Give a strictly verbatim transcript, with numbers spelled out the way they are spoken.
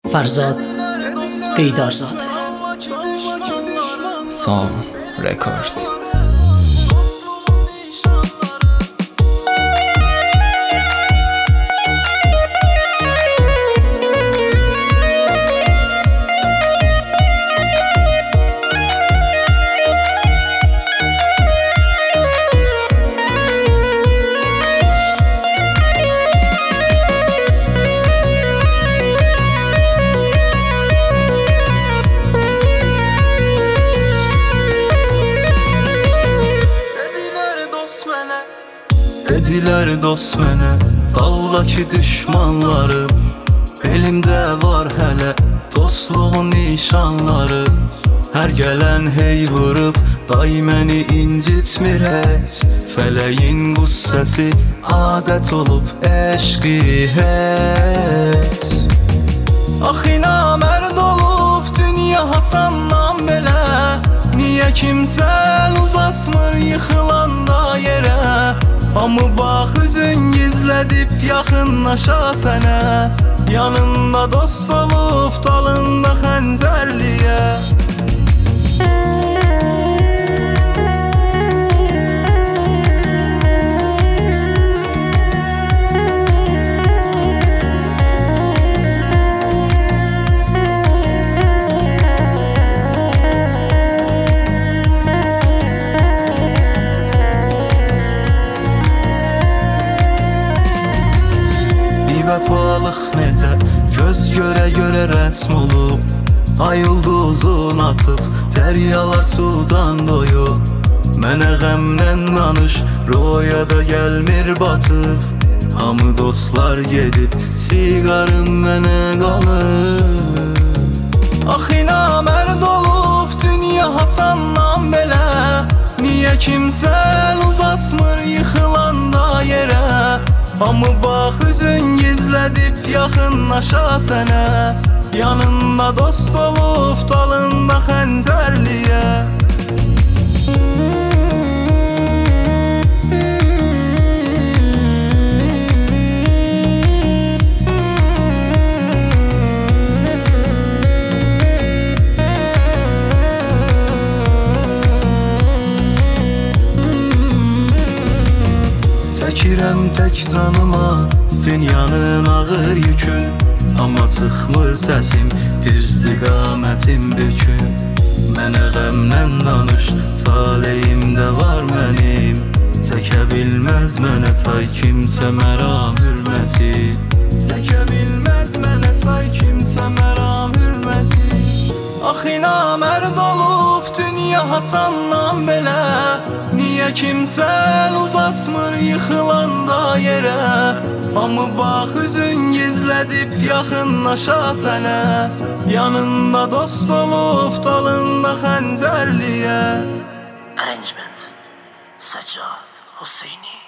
فرزاد قیدارزاده. سام رکورد. Dedilər dost mənə, daldakı düşmanlarım. Elimdə var hələ dostluğun nişanları. Hər gələn hey vurub, day məni incitmir heç. Fələyin qüssəsi adət olub eşqi heç. Axı namərd olub dünya hasandan belə. Niyə kimsə uzatmır yıxılanda yerə. Amma bax üzün gizlədib yaxınlaşa sənə. Yanında dost olub dalında xəncərliyə. Vəfalıq necə göz görə görə rəsm olub. Ay ulduzun atıb dəryalar sudan doyub. Mənə qəmdən danış royada gəlmir batıb. Hamı dostlar gedib siqarım mənə qalıb. Axı namərd olub dünya hasandan belə. Niyə kimsə uzatmır yıxılanda yerə. Amma bax üzün gizlədib yaxınlaşa sənə. Yanında dost olub dalında xəncərliyə. Çəkirəm tək canıma dünyanın ağır yükün. Amma çıxmır səsim, düz istiqamətim bükün. Mənə qəmdən danış, taleyimdə var mənim. Çəkə bilməz mənə tay kimsə məram hürməti. Çəkə bilməz mənə tay kimsə məram hürməti. Axı namərd olub dünya hasandan belə. Niyə kimsə uzatmır yıxılanda yerə. Amma bax üzün gizlədib yaxınlaşa sənə. Yanında dost olub dalında xəncərliyə. Arrangement Sajjad Hüseyni.